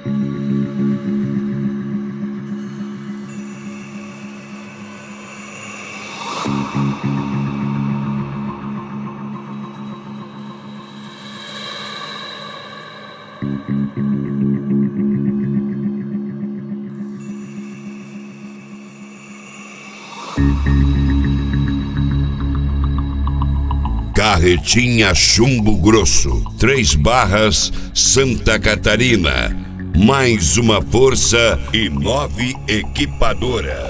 Carretinha Chumbo Grosso, 3 Barras, Santa Catarina. Mais uma força e 9 equipadora.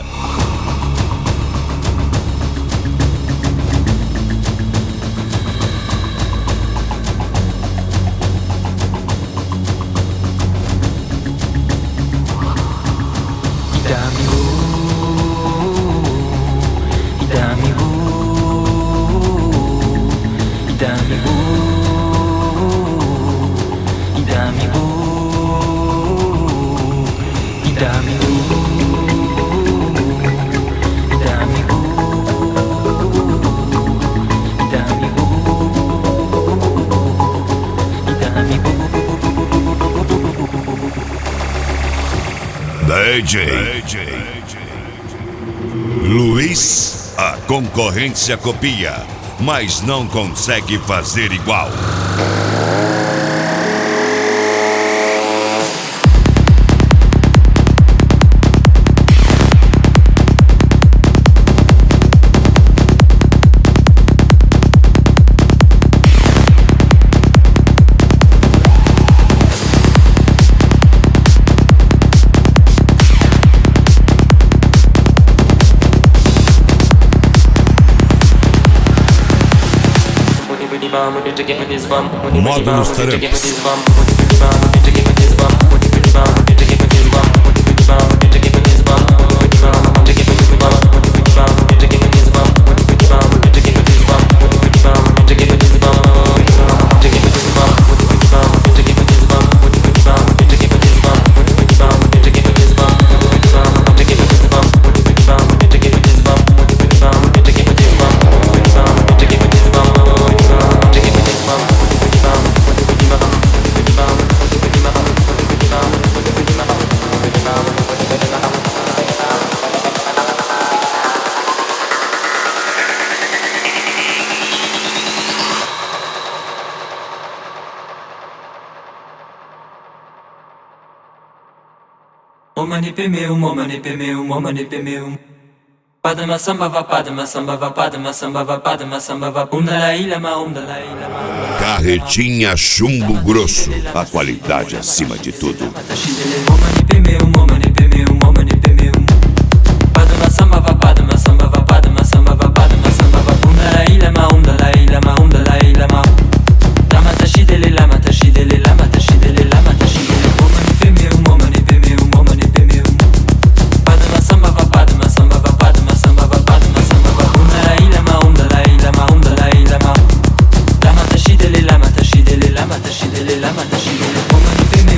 DJ Luiz, a concorrência copia, mas não consegue fazer igual. Módulos Tramps. Momani pemeu. Padma samba va padma samba va padma samba va padma samba va Dalai Lama Dalai Lama. Carretinha Chumbo Grosso, a qualidade acima de tudo. Momani pemeu. Padma samba va padma samba va padma samba va padma samba va Dalai Lama Dalai Lama Dalai Lama. Lama tashidele lama tashidele lama tashidele lama tashidele. Momani pemeu. Padma samba va padma samba va padma samba va padma samba va Dalai Lama Dalai Lama Dalai Lama. Lama tashidele lama tashidele lama tashidele lama tashidele. Momani pemeu.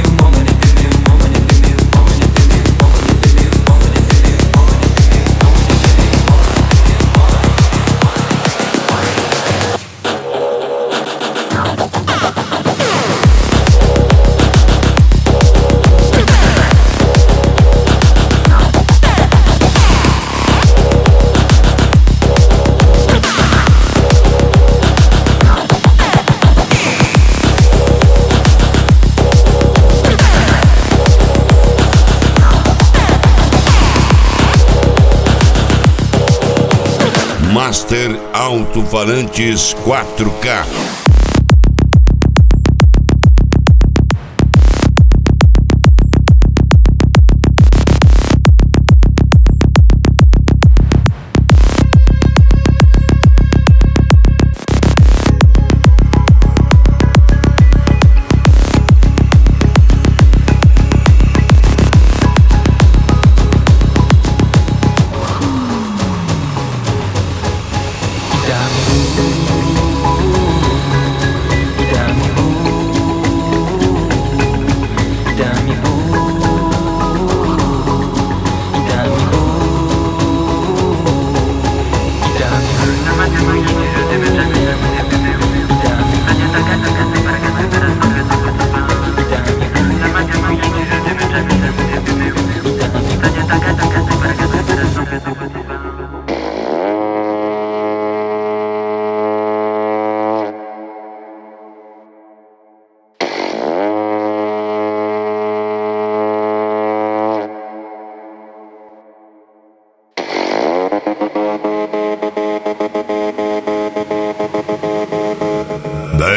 Master Alto-Falantes 4K.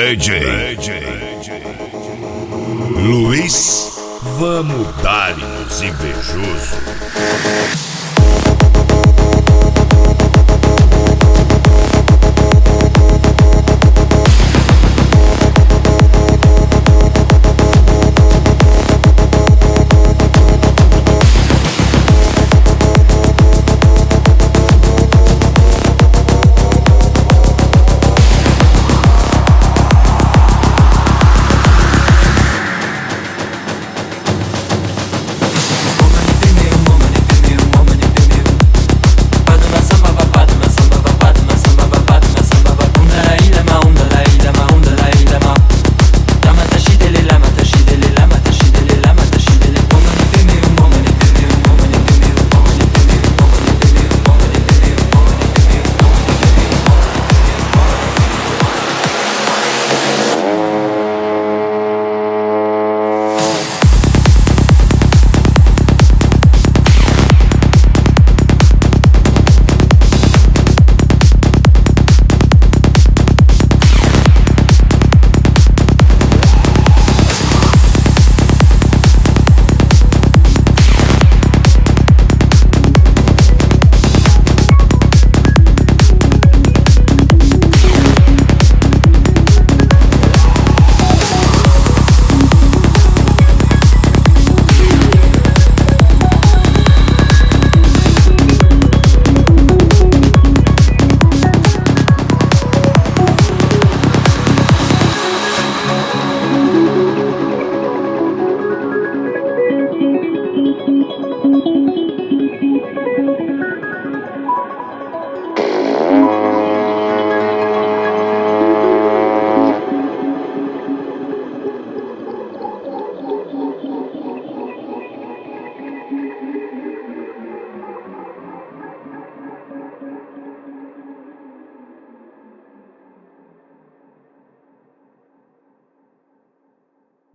DJ Luiz, vamos dar-nos invejoso.